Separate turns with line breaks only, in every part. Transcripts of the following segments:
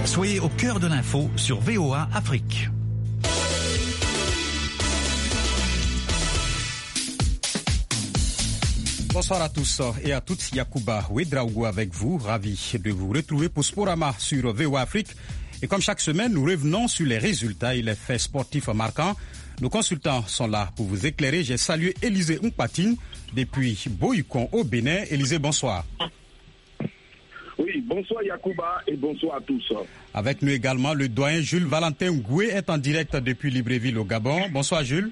Soyez au cœur de l'info sur VOA Afrique.
Bonsoir à tous et à toutes, Yacouba Ouedraogo avec vous, ravi de vous retrouver pour Sporama sur VOA Afrique. Et comme chaque semaine, nous revenons sur les résultats et les faits sportifs marquants. Nos consultants sont là pour vous éclairer. J'ai salué Élisée Mpatine depuis Boycon au Bénin. Élisée, bonsoir.
Oui, bonsoir Yacouba et bonsoir à tous.
Avec nous également, le doyen Jules Valentin Ngoué est en direct depuis Libreville au Gabon. Bonsoir Jules.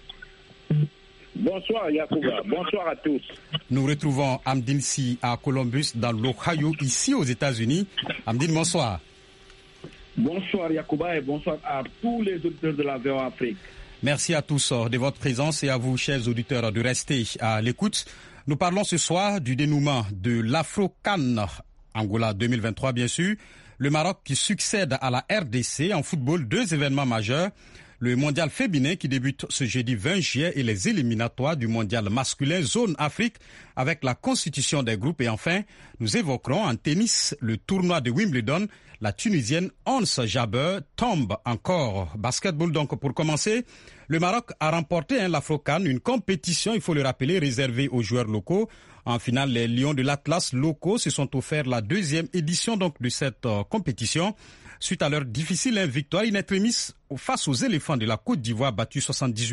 Bonsoir Yacouba, bonsoir à tous.
Nous retrouvons Amdine Si à Columbus dans l'Ohio, ici aux États-Unis. Amdine, bonsoir.
Bonsoir Yacouba et bonsoir à tous les auditeurs de la VOA Afrique.
Merci à tous de votre présence et à vous, chers auditeurs, de rester à l'écoute. Nous parlons ce soir du dénouement de l'Afro-CAN Angola 2023, bien sûr. Le Maroc qui succède à la RDC en football, 2 événements majeurs. Le mondial féminin qui débute ce jeudi 20 juillet et les éliminatoires du mondial masculin zone Afrique avec la constitution des groupes. Et enfin, nous évoquerons en tennis le tournoi de Wimbledon. La Tunisienne Ons Jabeur tombe encore. Basketball donc pour commencer. Le Maroc a remporté l'Afro-CAN, une compétition, il faut le rappeler, réservée aux joueurs locaux. En finale, les Lions de l'Atlas locaux se sont offerts la 2e édition donc de cette compétition. Suite à leur difficile victoire in extremis face aux éléphants de la Côte d'Ivoire battus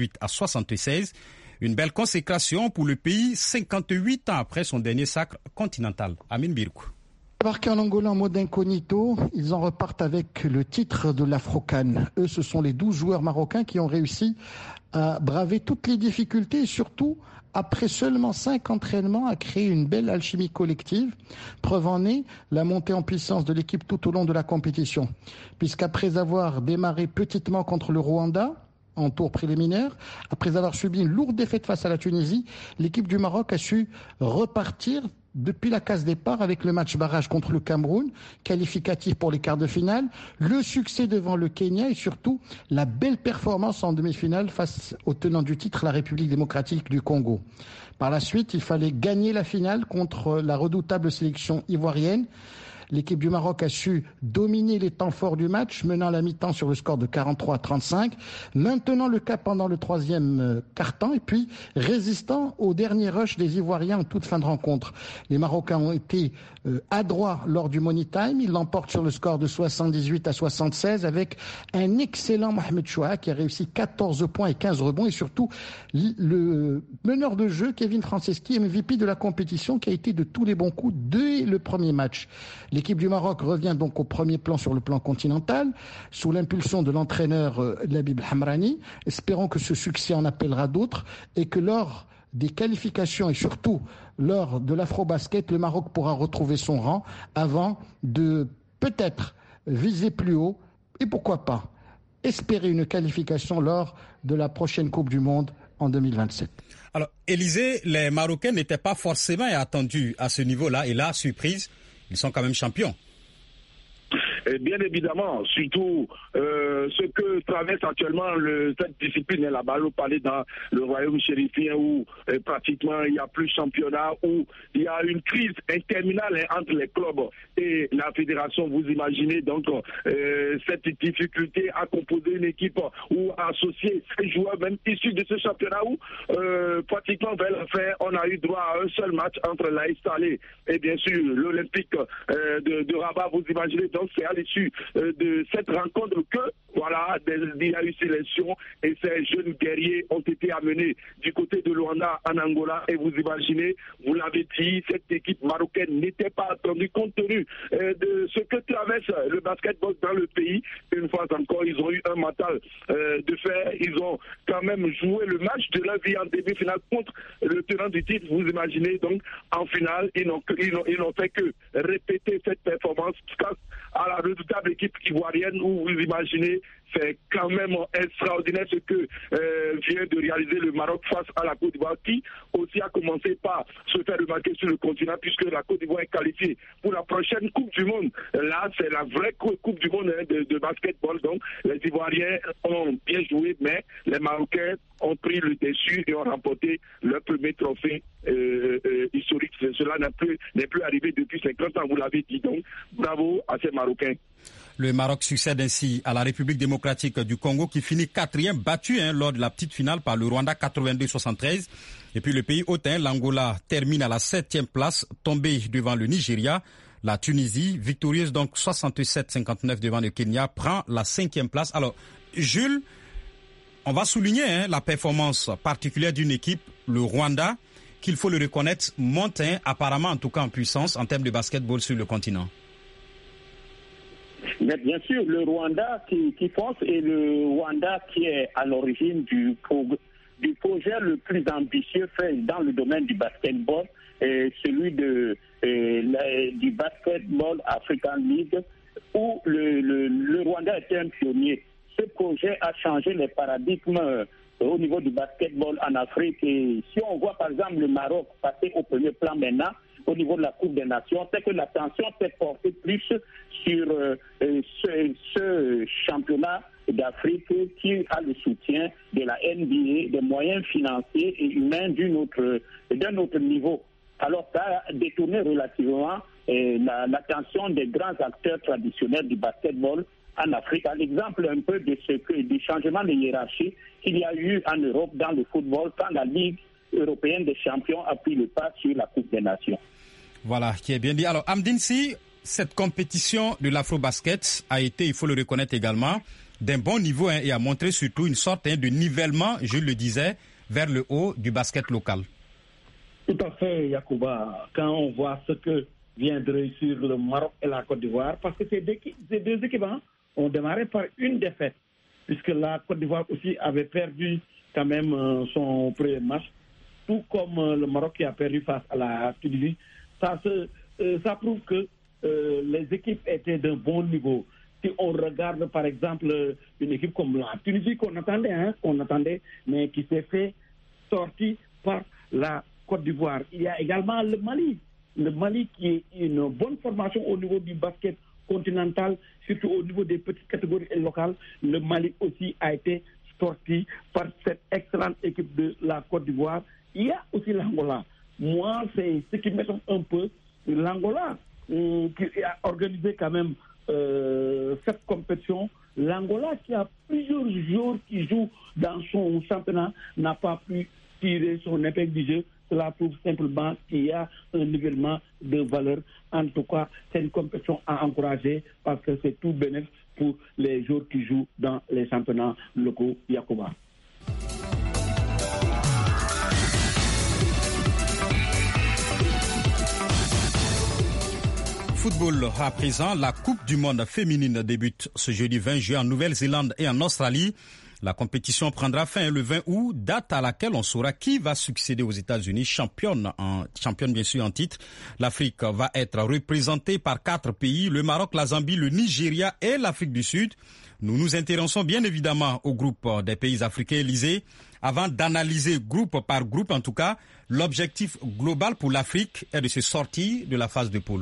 78-76. Une belle consécration pour le pays 58 ans après son dernier sacre continental. Amine Birkou.
Embarqués en Angola en mode incognito, ils en repartent avec le titre de l'Afro-CAN. Eux, ce sont les 12 joueurs marocains qui ont réussi à braver toutes les difficultés et surtout, après seulement 5 entraînements, à créer une belle alchimie collective. Preuve en est la montée en puissance de l'équipe tout au long de la compétition. Puisqu'après avoir démarré petitement contre le Rwanda, en tour préliminaire, après avoir subi une lourde défaite face à la Tunisie, l'équipe du Maroc a su repartir depuis la case départ avec le match barrage contre le Cameroun, qualificatif pour les quarts de finale, le succès devant le Kenya et surtout la belle performance en demi-finale face au tenant du titre, la République démocratique du Congo. Par la suite, il fallait gagner la finale contre la redoutable sélection ivoirienne. L'équipe du Maroc a su dominer les temps forts du match, menant la mi-temps sur le score de 43-35, maintenant le cap pendant le 3e quart-temps et puis résistant au dernier rush des Ivoiriens en toute fin de rencontre. Les Marocains ont été adroits lors du money time. Ils l'emportent sur le score de 78-76 avec un excellent Mohamed Chouaa qui a réussi 14 points et 15 rebonds et surtout le meneur de jeu Kevin Franceschi, MVP de la compétition qui a été de tous les bons coups dès le premier match. L'équipe du Maroc revient donc au premier plan sur le plan continental, sous l'impulsion de l'entraîneur Labib Hamrani. Espérons que ce succès en appellera d'autres et que lors des qualifications et surtout lors de l'Afro-Basket, le Maroc pourra retrouver son rang avant de peut-être viser plus haut et pourquoi pas espérer une qualification lors de la prochaine Coupe du Monde en 2027.
Alors, Élisée, les Marocains n'étaient pas forcément attendus à ce niveau-là et là, surprise, ils sont quand même champions.
Et bien évidemment, surtout ce que traverse actuellement cette discipline, la balle au palais dans le royaume chérifien où pratiquement il n'y a plus de championnat, où il y a une crise interminable entre les clubs et la fédération. Vous imaginez donc cette difficulté à composer une équipe ou à associer ces joueurs même issus de ce championnat où pratiquement vers la fin, on a eu droit à un seul match entre l'AS Salé et bien sûr l'Olympique de Rabat. Vous imaginez donc c'est à l'issue de cette rencontre que voilà, il y a eu sélection et ces jeunes guerriers ont été amenés du côté de Luanda en Angola et vous imaginez, vous l'avez dit, cette équipe marocaine n'était pas attendue compte tenu de ce que traverse le basketball dans le pays. Une fois encore, ils ont eu un mental de fer, ils ont quand même joué le match de leur vie en demi-finale contre le tenant du titre. Vous imaginez donc en finale, ils n'ont fait que répéter cette performance face à la redoutable équipe ivoirienne où vous imaginez, c'est quand même extraordinaire ce que vient de réaliser le Maroc face à la Côte d'Ivoire qui aussi a commencé par se faire remarquer sur le continent puisque la Côte d'Ivoire est qualifiée pour la prochaine Coupe du Monde. Là, c'est la vraie Coupe du Monde de basketball. Donc, les Ivoiriens ont bien joué, mais les Marocains ont pris le dessus et ont remporté leur premier trophée historique. Cela n'est plus arrivé depuis 50 ans, vous l'avez dit. Donc, bravo à ces Marocains.
Le Maroc succède ainsi à la République démocratique du Congo qui finit 4e, battu lors de la petite finale par le Rwanda 82-73. Et puis le pays hôte, l'Angola, termine à la 7e place, tombé devant le Nigeria. La Tunisie, victorieuse donc 67-59 devant le Kenya, prend la 5e place. Alors, Jules, on va souligner la performance particulière d'une équipe, le Rwanda, qu'il faut le reconnaître, monte apparemment en tout cas en puissance en termes de basketball sur le continent.
Mais bien sûr, le Rwanda qui fonce et le Rwanda qui est à l'origine du projet le plus ambitieux fait dans le domaine du basketball, celui du Basketball African League, où le Rwanda était un pionnier. Ce projet a changé les paradigmes au niveau du basketball en Afrique. Et si on voit par exemple le Maroc passer au premier plan maintenant, au niveau de la Coupe des Nations, c'est que l'attention s'est portée plus sur ce championnat d'Afrique qui a le soutien de la NBA, des moyens financiers et humains d'un autre niveau. Alors ça a détourné relativement l'attention des grands acteurs traditionnels du basketball en Afrique, à l'exemple un peu du changement de hiérarchie qu'il y a eu en Europe dans le football quand la Ligue européenne des champions a pris le pas sur la Coupe des Nations.
Voilà, qui est bien dit. Alors, Amdine, si cette compétition de l'afro-basket a été, il faut le reconnaître également, d'un bon niveau et a montré surtout une sorte de nivellement, je le disais, vers le haut du basket local.
Tout à fait, Yacouba. Quand on voit ce que vient de réussir le Maroc et la Côte d'Ivoire, parce que ces deux équipes ont démarré par une défaite, puisque la Côte d'Ivoire aussi avait perdu quand même son premier match, tout comme le Maroc qui a perdu face à la Tunisie. Ça prouve que les équipes étaient d'un bon niveau. Si on regarde par exemple une équipe comme la Tunisie qu'on attendait, mais qui s'est fait sortir par la Côte d'Ivoire. Il y a également le Mali qui est une bonne formation au niveau du basket continental, surtout au niveau des petites catégories locales. Le Mali aussi a été sorti par cette excellente équipe de la Côte d'Ivoire. Il y a aussi l'Angola. Moi, c'est ce qui m'étonne un peu. L'Angola, qui a organisé quand même cette compétition, l'Angola qui a plusieurs joueurs qui jouent dans son championnat, n'a pas pu tirer son épingle du jeu. Cela prouve simplement qu'il y a un nivellement de valeur. En tout cas, c'est une compétition à encourager parce que c'est tout bénéfice pour les joueurs qui jouent dans les championnats locaux Yacouba.
Football à présent, la Coupe du monde féminine débute ce jeudi 20 juin en Nouvelle-Zélande et en Australie. La compétition prendra fin le 20 août, date à laquelle on saura qui va succéder aux États-Unis, championne bien sûr en titre. L'Afrique va être représentée par 4 pays, le Maroc, la Zambie, le Nigeria et l'Afrique du Sud. Nous nous intéressons bien évidemment au groupe des pays africains élisés. Avant d'analyser groupe par groupe, en tout cas, l'objectif global pour l'Afrique est de se sortir de la phase de poule.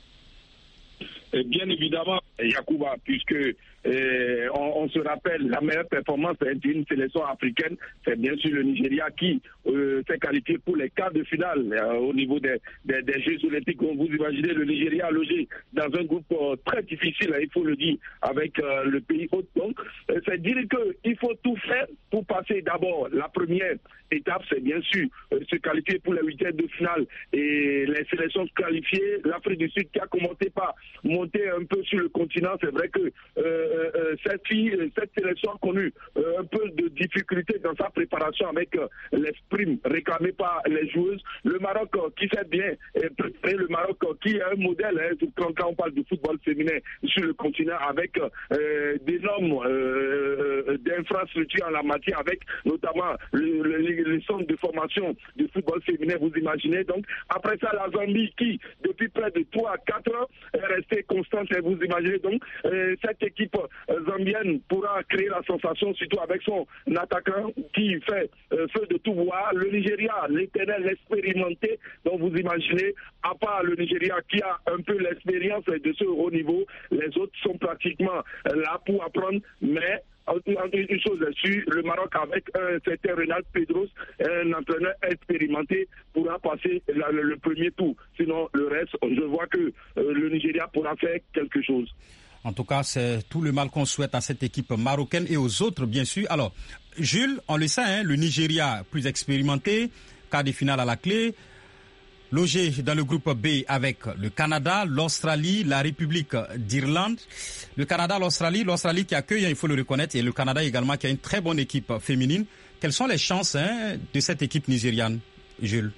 Bien évidemment, Yacouba, puisque on se rappelle, la meilleure performance d'une sélection africaine, c'est bien sûr le Nigeria qui s'est qualifié pour les quarts de finale au niveau des Jeux Olympiques. Comme vous imaginez, le Nigeria logé dans un groupe très difficile, il faut le dire, avec le pays hôte. Donc, c'est dire qu'il faut tout faire pour passer d'abord la première étape, c'est bien sûr se qualifier pour les huitièmes de finale et les sélections qualifiées. L'Afrique du Sud qui a commencé par monter un peu sur le continent, c'est vrai que cette sélection a connu un peu de difficulté dans sa préparation avec les primes réclamées par les joueuses. Le Maroc qui fait bien préparer, le Maroc qui est un modèle quand on parle du football féminin sur le continent avec d'énormes d'infrastructures en la matière, avec notamment les centres de formation du football féminin, vous imaginez. Donc après ça, la Zambie qui depuis près de 3 à 4 ans est restée constante, vous imaginez. Donc cette équipe zambienne pourra créer la sensation, surtout avec son attaquant qui fait feu de tout voir. Le Nigeria, l'éternel expérimenté, donc vous imaginez, à part le Nigeria qui a un peu l'expérience de ce haut niveau, les autres sont pratiquement là pour apprendre, mais une chose est sûre, le Maroc avec un certain Renald Pedros, un entraîneur expérimenté, pourra passer le premier tour. Sinon, le reste, je vois que le Nigeria pourra faire quelque chose.
En tout cas, c'est tout le mal qu'on souhaite à cette équipe marocaine et aux autres, bien sûr. Alors, Jules, on le sait, hein, le Nigeria plus expérimenté, quart de finale à la clé, logé dans le groupe B avec le Canada, l'Australie, la République d'Irlande. Le Canada, l'Australie qui accueille, il faut le reconnaître, et le Canada également qui a une très bonne équipe féminine. Quelles sont les chances de cette équipe nigériane, Jules?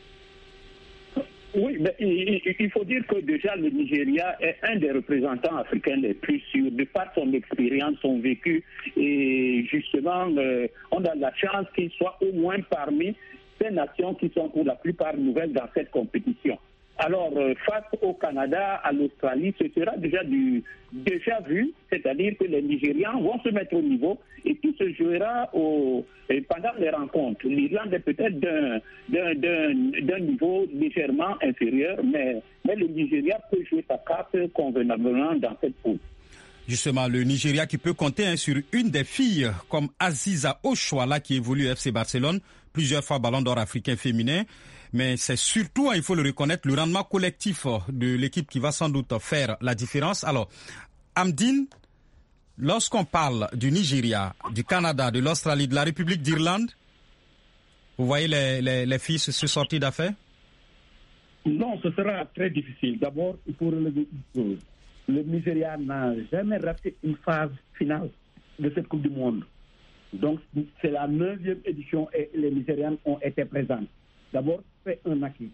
Oui, mais il faut dire que déjà le Nigeria est un des représentants africains les plus sûrs, de par son expérience, son vécu, et justement, on a la chance qu'il soit au moins parmi ces nations qui sont pour la plupart nouvelles dans cette compétition. Alors, face au Canada, à l'Australie, ce sera déjà vu, c'est-à-dire que les Nigérians vont se mettre au niveau et tout se jouera pendant les rencontres. L'Irlande est peut-être d'un niveau légèrement inférieur, mais le Nigeria peut jouer sa carte convenablement dans cette poule.
Justement, le Nigeria qui peut compter sur une des filles comme Aziza Oshoala qui évolue au FC Barcelone, plusieurs fois ballon d'or africain féminin. Mais c'est surtout, il faut le reconnaître, le rendement collectif de l'équipe qui va sans doute faire la différence. Alors, Amdine, lorsqu'on parle du Nigeria, du Canada, de l'Australie, de la République d'Irlande, vous voyez les filles se sortir d'affaire?
Non, ce sera très difficile. D'abord, il faut relever une chose. Le Nigeria n'a jamais raté une phase finale de cette Coupe du Monde. Donc, c'est la 9e édition et les Nigérianes ont été présentes. D'abord, c'est un acquis.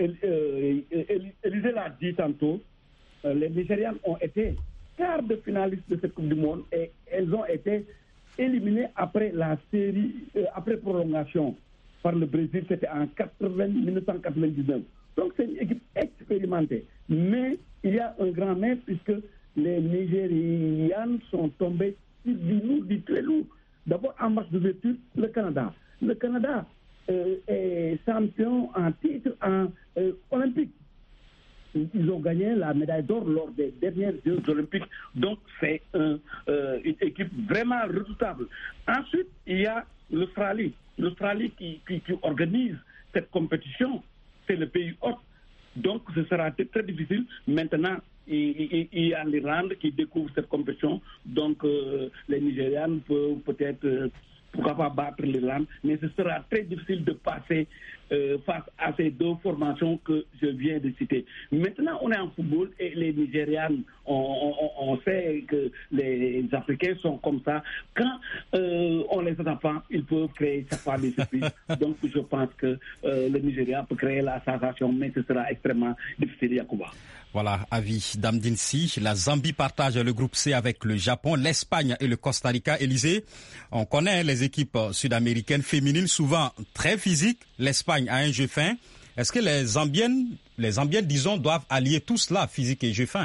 Élisée l'a dit tantôt, les Nigérianes ont été quart de finalistes de cette Coupe du Monde et elles ont été éliminées après la série, après prolongation par le Brésil, c'était en 1999. Donc c'est une équipe expérimentée. Mais il y a un grand mais puisque les Nigérianes sont tombées sur du très lourd. D'abord, en match d'ouverture, le Canada. Le Canada est champion en titre olympique. Ils ont gagné la médaille d'or lors des dernières Jeux olympiques. Donc, c'est une équipe vraiment redoutable. Ensuite, il y a l'Australie. L'Australie qui organise cette compétition, c'est le pays hôte. Donc, ce sera très difficile. Maintenant, il y a l'Irlande qui découvre cette compétition. Donc, les Nigérianes peuvent peut-être, pourquoi pas battre l'Irlande. Mais ce sera très difficile de passer face à ces deux formations que je viens de citer. Maintenant, on est en football et les Nigérianes, on sait que les Africains sont comme ça. Quand on les attend pas, ils peuvent créer chaque fois des surprises. Donc, je pense que le Nigeria peut créer la sensation, mais ce sera extrêmement difficile, Yacouba.
Voilà, avis d'Amdine Si. La Zambie partage le groupe C avec le Japon, l'Espagne et le Costa Rica. Élysée, on connaît les équipes sud-américaines féminines, souvent très physiques. L'Espagne a un jeu fin. Est-ce que les Zambiennes, disons, doivent allier tout cela, physique et jeu fin?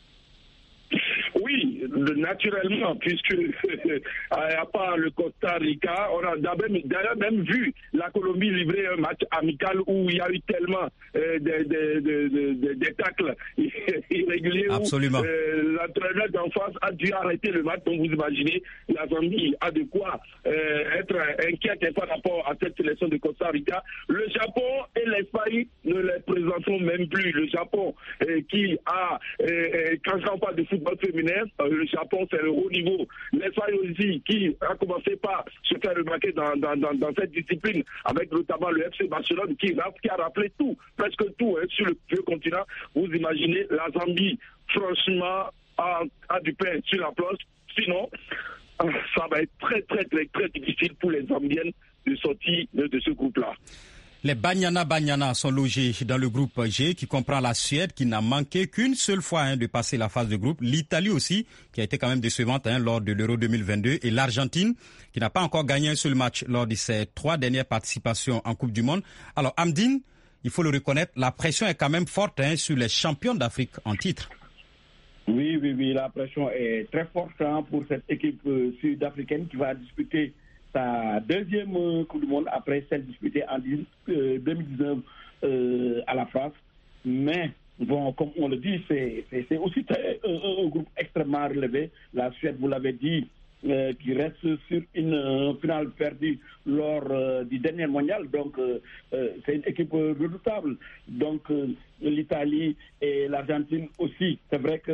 Naturellement, puisque à part le Costa Rica, on a d'ailleurs même vu la Colombie livrer un match amical où il y a eu tellement des tacles irréguliers.
Absolument.
L'entraîneur d'en face a dû arrêter le match. Donc vous imaginez, la Zambie a de quoi être inquiète par rapport à cette sélection de Costa Rica. Le Japon et l'Espagne ne les présenteront même plus. Le Japon qui a, quand on parle de football féminin, le Japon, c'est le haut niveau. L'Espagne aussi, qui a commencé par se faire remarquer dans cette discipline, avec notamment le FC Barcelone, qui a rappelé tout, presque tout, sur le vieux continent. Vous imaginez, la Zambie, franchement, a du pain sur la planche. Sinon, ça va être très, très, très, très difficile pour les Zambiennes de sortir de ce groupe-là.
Les Banyana sont logés dans le groupe G qui comprend la Suède qui n'a manqué qu'une seule fois de passer la phase de groupe. L'Italie aussi qui a été quand même décevante lors de l'Euro 2022 et l'Argentine qui n'a pas encore gagné un seul match lors de ses 3 dernières participations en Coupe du Monde. Alors Amdine, il faut le reconnaître, la pression est quand même forte sur les champions d'Afrique en titre.
Oui, la pression est très forte pour cette équipe sud-africaine qui va disputer sa deuxième Coupe du Monde après celle disputée en 2019 à la France. Mais, bon, comme on le dit, c'est aussi un groupe extrêmement relevé. La Suède, vous l'avez dit, qui reste sur une finale perdue lors du dernier mondial. Donc, c'est une équipe redoutable. Donc, l'Italie et l'Argentine aussi. C'est vrai que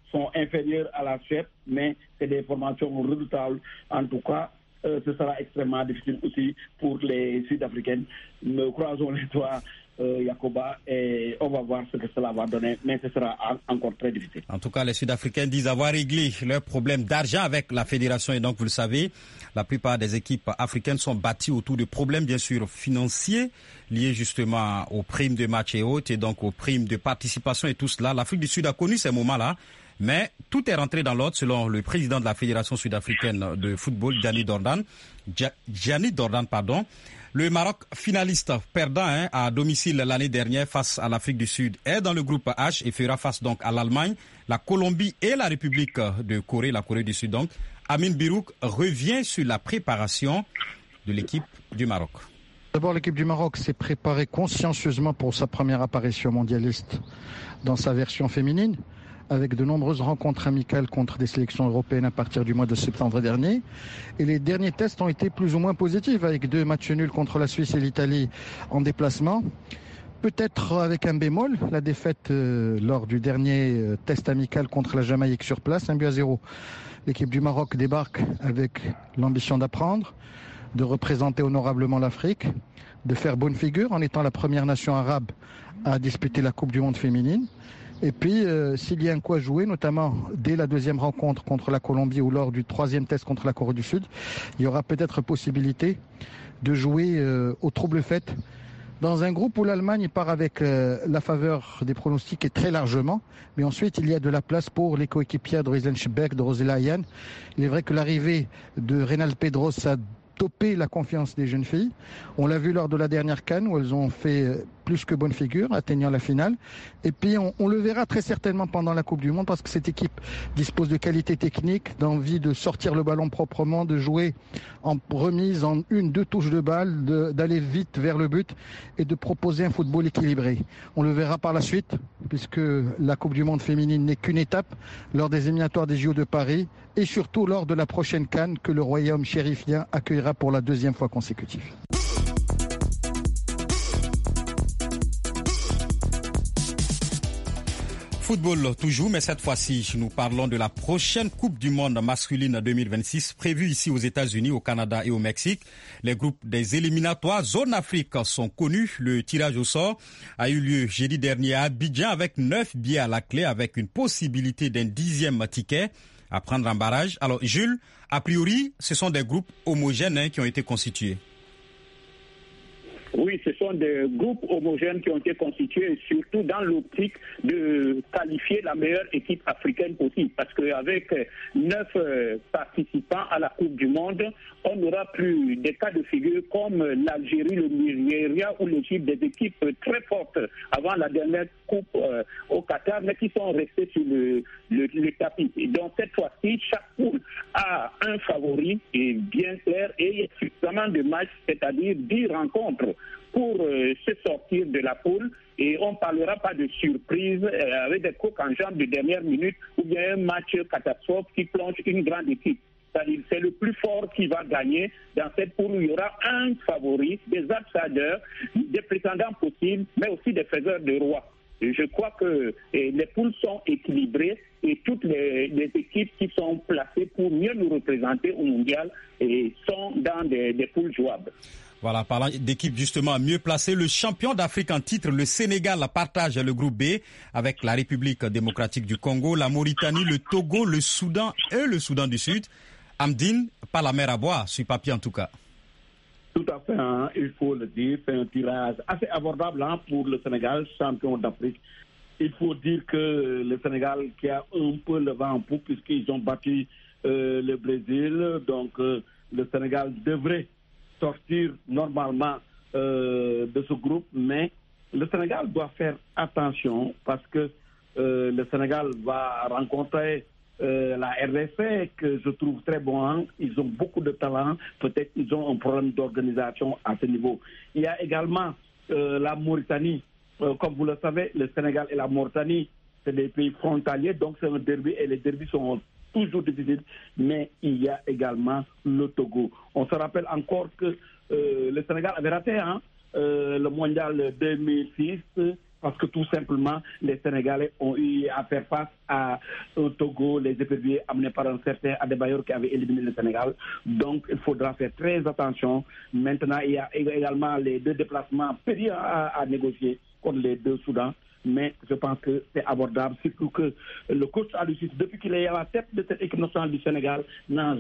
sont inférieures à la Suède, mais c'est des formations redoutables. En tout cas, ce sera extrêmement difficile aussi pour les Sud-Africaines. Nous croisons les doigts, Yacouba, et on va voir ce que cela va donner, mais ce sera encore très difficile.
En tout cas, les Sud-Africains disent avoir réglé leurs problèmes d'argent avec la fédération, et donc vous le savez, la plupart des équipes africaines sont bâties autour de problèmes bien sûr financiers liés justement aux primes de match et autres, et donc aux primes de participation et tout cela. L'Afrique du Sud a connu ces moments-là, mais tout est rentré dans l'ordre selon le président de la Fédération sud-africaine de football, Gianni Dordan. Le Maroc, finaliste perdant à domicile l'année dernière face à l'Afrique du Sud, est dans le groupe H et fera face donc à l'Allemagne, la Colombie et la République de Corée, la Corée du Sud. Donc, Amin Birouk revient sur la préparation de l'équipe du Maroc.
D'abord, l'équipe du Maroc s'est préparée consciencieusement pour sa première apparition mondialiste dans sa version féminine, avec de nombreuses rencontres amicales contre des sélections européennes à partir du mois de septembre dernier. Et les derniers tests ont été plus ou moins positifs, avec 2 matchs nuls contre la Suisse et l'Italie en déplacement. Peut-être avec un bémol, la défaite lors du dernier test amical contre la Jamaïque sur place, 1-0. L'équipe du Maroc débarque avec l'ambition d'apprendre, de représenter honorablement l'Afrique, de faire bonne figure en étant la première nation arabe à disputer la Coupe du Monde féminine. Et puis, s'il y a un coup à jouer, notamment dès la deuxième rencontre contre la Colombie ou lors du 3e test contre la Corée du Sud, il y aura peut-être possibilité de jouer au trouble fête dans un groupe où l'Allemagne part avec la faveur des pronostics et très largement. Mais ensuite, il y a de la place pour les coéquipières de Riesenbeek, de Rosella Ayane. Il est vrai que l'arrivée de Reynald Pedros a topé la confiance des jeunes filles. On l'a vu lors de la dernière CAN où elles ont fait plus que bonne figure, atteignant la finale. Et puis on le verra très certainement pendant la Coupe du Monde parce que cette équipe dispose de qualités techniques, d'envie de sortir le ballon proprement, de jouer en remise en 1-2 touches de balle, d'aller vite vers le but et de proposer un football équilibré. On le verra par la suite puisque la Coupe du Monde féminine n'est qu'une étape lors des éliminatoires des JO de Paris et surtout lors de la prochaine CAN que le Royaume chérifien accueillera pour la 2e fois consécutive.
Football toujours, mais cette fois-ci, nous parlons de la prochaine Coupe du Monde masculine 2026 prévue ici aux États-Unis, au Canada et au Mexique. Les groupes des éliminatoires Zone Afrique sont connus. Le tirage au sort a eu lieu jeudi dernier à Abidjan avec 9 billets à la clé avec une possibilité d'un 10e ticket à prendre en barrage. Alors Jules, a priori, ce sont des groupes homogènes qui ont été constitués.
Oui, ce sont des groupes homogènes qui ont été constitués, surtout dans l'optique de qualifier la meilleure équipe africaine possible. Parce qu'avec 9 participants à la Coupe du Monde, on n'aura plus des cas de figure comme l'Algérie, le Nigeria ou l'Égypte, des équipes très fortes avant la dernière Coupe au Qatar, mais qui sont restées sur le tapis. Et donc cette fois-ci, chaque poule a un favori et bien clair et il y a suffisamment de matchs, c'est-à-dire 10 rencontres pour se sortir de la poule et on ne parlera pas de surprise avec des coups en jambes de dernière minute ou bien un match catastrophe qui plonge une grande équipe. C'est-à-dire c'est le plus fort qui va gagner dans cette poule où il y aura un favori, des outsiders, des prétendants possibles, mais aussi des faiseurs de roi. Et je crois que les poules sont équilibrées et toutes les équipes qui sont placées pour mieux nous représenter au mondial sont dans des poules jouables.
Voilà, parlant d'équipes justement mieux placées, le champion d'Afrique en titre, le Sénégal, partage le groupe B avec la République démocratique du Congo, la Mauritanie, le Togo, le Soudan et le Soudan du Sud. Amdine, pas la mer à boire, sur papier en tout cas.
Tout à fait, hein, il faut le dire, c'est un tirage assez abordable pour le Sénégal, champion d'Afrique. Il faut dire que le Sénégal qui a un peu le vent en poupe puisqu'ils ont battu le Brésil, donc le Sénégal devrait sortir normalement de ce groupe, mais le Sénégal doit faire attention parce que le Sénégal va rencontrer la RDC que je trouve très bon. Ils ont beaucoup de talent. Peut-être qu'ils ont un problème d'organisation à ce niveau. Il y a également la Mauritanie. Comme vous le savez, le Sénégal et la Mauritanie, c'est des pays frontaliers, donc c'est un derby et les derbys sont toujours difficiles. Mais il y a également le Togo. On se rappelle encore que le Sénégal avait raté le mondial 2006 parce que tout simplement, les Sénégalais ont eu à faire face à un Togo, les éperviers amenés par un certain Adebayor qui avait éliminé le Sénégal. Donc, il faudra faire très attention. Maintenant, il y a également les 2 déplacements périlleux à négocier contre les 2 Soudans. Mais je pense que c'est abordable, surtout que le coach Aliou Cissé, depuis qu'il est à la tête de cette équipe nationale du Sénégal, n'a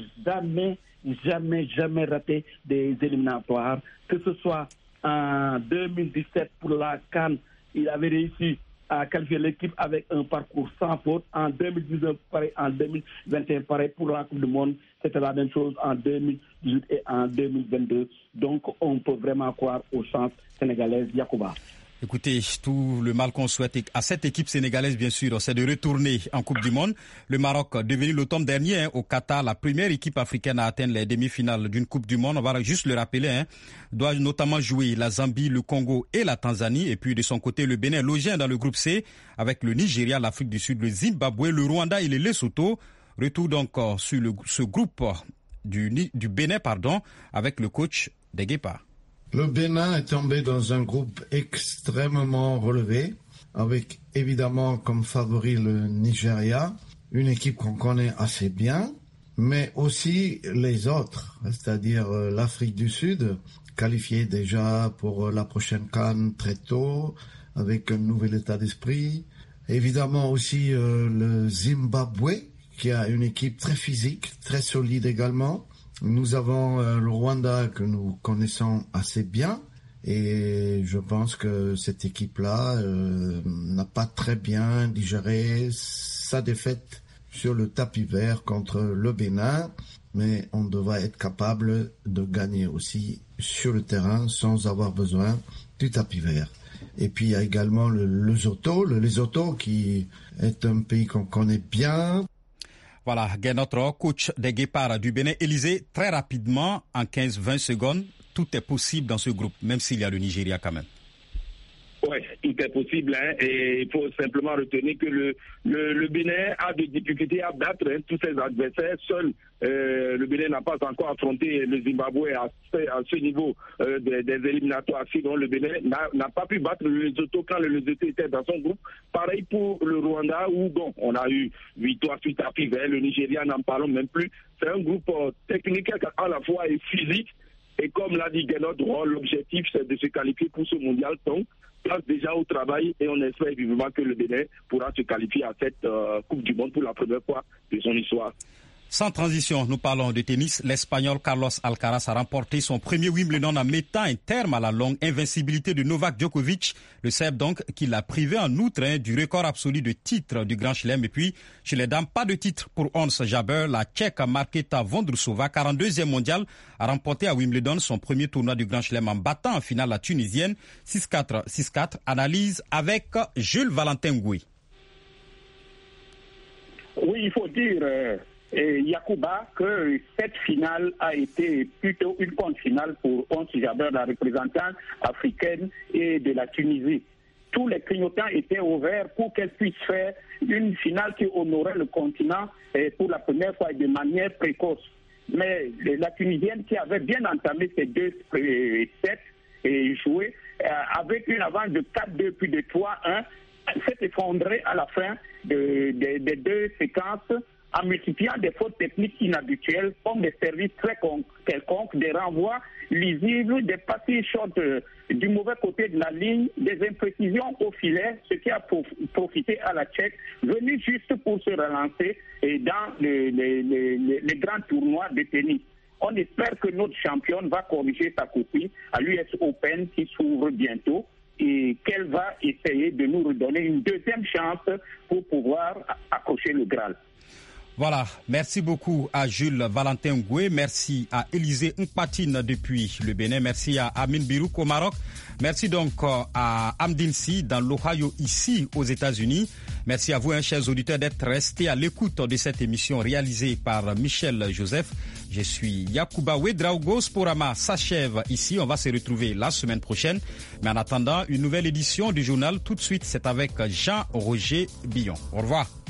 jamais raté des éliminatoires. Que ce soit en 2017 pour la CAN, il avait réussi à qualifier l'équipe avec un parcours sans faute. En 2019, pareil, en 2021, pareil, pour la Coupe du Monde, c'était la même chose en 2018 et en 2022. Donc, on peut vraiment croire aux chances sénégalaises. Yacouba.
Écoutez, tout le mal qu'on souhaite à cette équipe sénégalaise, bien sûr, c'est de retourner en Coupe du Monde. Le Maroc, devenu l'automne dernier au Qatar, la première équipe africaine à atteindre les demi-finales d'une Coupe du Monde, on va juste le rappeler, doit notamment jouer la Zambie, le Congo et la Tanzanie. Et puis de son côté, le Bénin logé dans le groupe C avec le Nigeria, l'Afrique du Sud, le Zimbabwe, le Rwanda et le Lesotho. Retour donc sur ce groupe du Bénin, avec le coach des Guépards.
Le Bénin est tombé dans un groupe extrêmement relevé, avec évidemment comme favori le Nigeria, une équipe qu'on connaît assez bien, mais aussi les autres, c'est-à-dire l'Afrique du Sud, qualifiée déjà pour la prochaine CAN très tôt, avec un nouvel état d'esprit. Évidemment aussi le Zimbabwe, qui a une équipe très physique, très solide également. Nous avons le Rwanda que nous connaissons assez bien et je pense que cette équipe-là n'a pas très bien digéré sa défaite sur le tapis vert contre le Bénin, mais on devrait être capable de gagner aussi sur le terrain sans avoir besoin du tapis vert. Et puis il y a également le Lesotho qui est un pays qu'on connaît bien.
Voilà, notre coach des Guépards du Bénin. Élisée, très rapidement, en 15-20 secondes, tout est possible dans ce groupe, même s'il y a le Nigeria quand même.
Oui, tout est possible, et il faut simplement retenir que le Bénin a des difficultés à battre tous ses adversaires. Seul le Bénin n'a pas encore affronté le Zimbabwe à ce niveau des éliminatoires. Sinon, le Bénin n'a pas pu battre le Lesotho quand le Lesotho était dans son groupe. Pareil pour le Rwanda où on a eu victoire suite à Pivet. Le Nigeria, n'en parlons même plus. C'est un groupe technique à la fois et physique. Et comme l'a dit Guénot, l'objectif c'est de se qualifier pour ce mondial. Donc, place déjà au travail et on espère vivement que le Bénin pourra se qualifier à cette Coupe du Monde pour la première fois de son histoire.
Sans transition, nous parlons de tennis. L'Espagnol Carlos Alcaraz a remporté son premier Wimbledon en mettant un terme à la longue invincibilité de Novak Djokovic. Le Serbe donc qui l'a privé en outre du record absolu de titres du Grand Chelem. Et puis chez les dames, pas de titre pour Ons Jabeur. La Tchèque Markéta Vondrousova, 42e mondiale, a remporté à Wimbledon son premier tournoi du Grand Chelem en battant en finale la Tunisienne 6-4, 6-4. Analyse avec Jules Valentin Goué.
Oui, il faut dire... Yacouba, que cette finale a été plutôt une grande finale pour Ons Jabeur, la représentante africaine et de la Tunisie. Tous les clignotants étaient ouverts pour qu'elle puisse faire une finale qui honorait le continent pour la première fois et de manière précoce. Mais la Tunisienne qui avait bien entamé ses 2 sets et joué avec une avance de 4-2 puis de 3-1, s'est effondrée à la fin des 2 séquences en multipliant des fautes techniques inhabituelles comme des services très quelconques, des renvois lisibles, des passes short du mauvais côté de la ligne, des imprécisions au filet, ce qui a profité à la Tchèque, venue juste pour se relancer dans les grands tournois de tennis. On espère que notre championne va corriger sa copie à l'US Open qui s'ouvre bientôt et qu'elle va essayer de nous redonner une deuxième chance pour pouvoir accrocher le Graal.
Voilà, merci beaucoup à Jules Valentin Goué, merci à Élisée Mpatine depuis le Bénin, merci à Amin Birouk au Maroc, merci donc à Amdine Si dans l'Ohio ici aux États-Unis. Merci à vous, chers auditeurs, d'être restés à l'écoute de cette émission réalisée par Michel Joseph. Je suis Yacouba Ouedraogo. Sporama s'achève ici. On va se retrouver la semaine prochaine. Mais en attendant, une nouvelle édition du journal tout de suite, c'est avec Jean-Roger Billon. Au revoir.